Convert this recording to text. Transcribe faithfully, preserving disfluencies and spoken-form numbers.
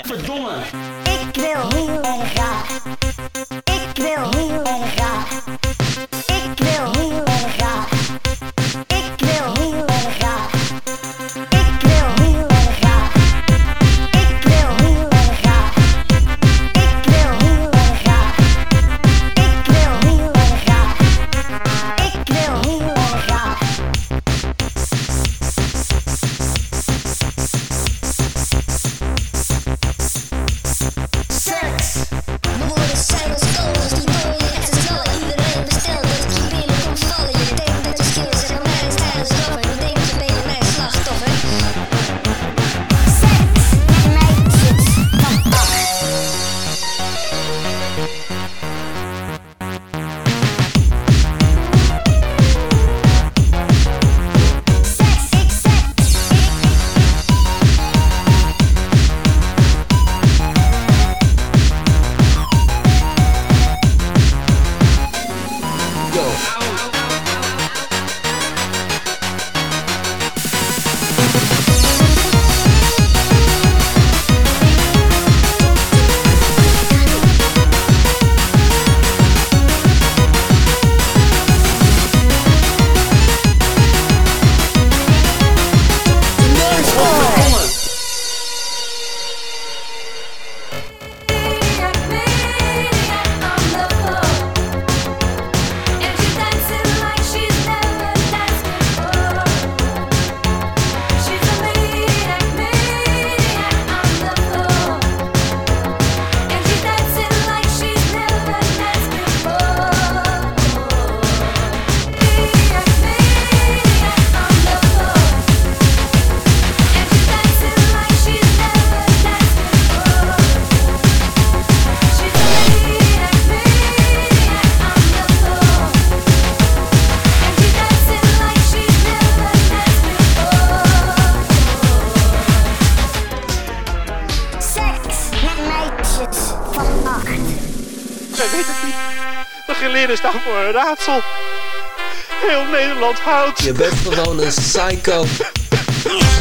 Verdomme. Ik wil heel erg graag. Ik wil heel erg graag. Ik wil heel erg graag. Ik wil heel erg graag. Ik wil heel erg graag. Ik wil heel erg graag. Ik wil heel erg graag. Ik wil heel erg graag. Ik wil heel erg graag. Seks. Mijn woorden zijn als kogels die door je hersens knallen. Iedereen bestelt dat ik je binnen komt vallen. Je denkt dat je skills en mij is tijdens rapper. Je denkt je bent mijn slachtoffer. Seks met meisjes van acht. Seks, ik seks. Yo. Verdomme. Seks met meisjes van acht. Zij weet het niet. De geleerden staan voor een raadsel. Heel Nederland houdt. Je bent gewoon een psycho.